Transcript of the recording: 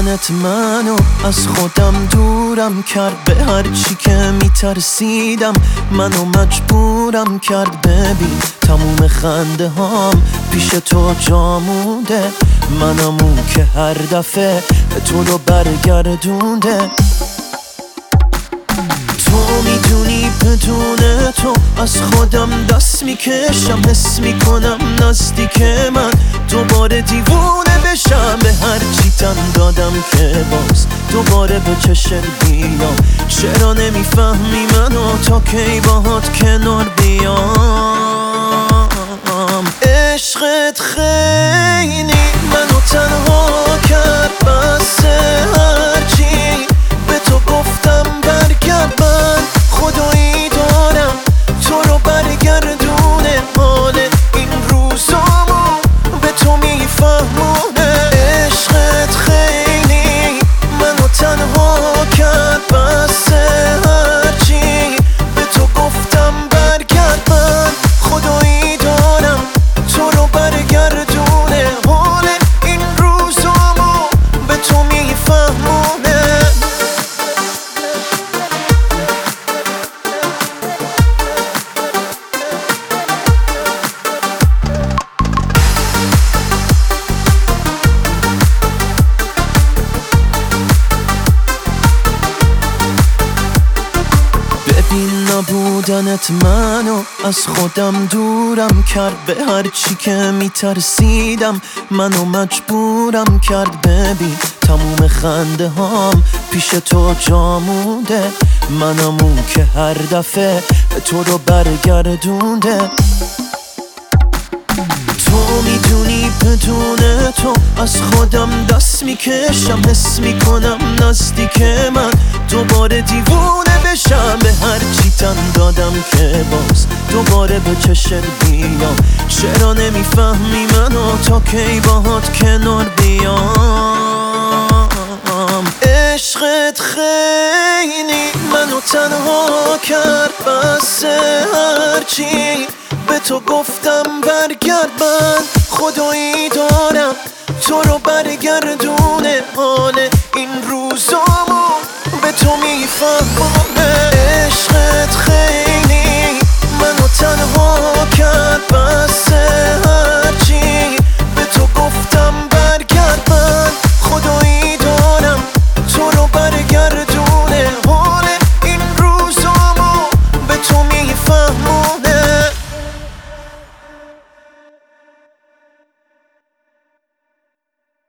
نبودنت منو از خودم دورم کرد، به هر چی که میترسیدم منو مجبورم کرد. ببین تموم خنده هام پیش تو جا مونده، منم اون که هر دفعه تو رو برگردونده. تو میدونی بدون تو از خودم دست میکشم، حس میکنم نزدیک من دوباره دیوونه بشم. به هر چی تن دادم که باز دوباره به چشت بیام. چرا نمیفهمی منو تا کی باهات کنار بیام؟ عشقت خیلی منو تنها کرد، بس هرچی به تو گفتم برگرد. من خدایی دارم تو رو برگردونه، حال این روزامو به تو میفهمونه. عشقت خیلی منو تنها کرد، بس هرچی به تو گفتم برگرد. من خدایی دارم تو رو برگردونه، حال این روزامو به تو میفهمونه. ببین نبودنت منو از خودم دورم کرد، به هر چی که میترسیدم منو مجبورم کرد. ببین تموم خنده هام پیش تو جا مونده، منم اون که هر دفعه تو رو برگردونده. تو میدونی بدون تو از خودم دست میکشم، حس میکنم نزدیک من دوباره دیوونه بشم. به هر چی تن دادم که باز دوباره به چشت بیام. چرا نمیفهمی منو تا کی باهات کنار بیام؟ عشقت خیلی منو تنها کرد، بس هرچی به تو گفتم برگرد. من خدایی دارم تو رو برگردونه، حال این روزامو به تو میفهمونه. عشقت خیلی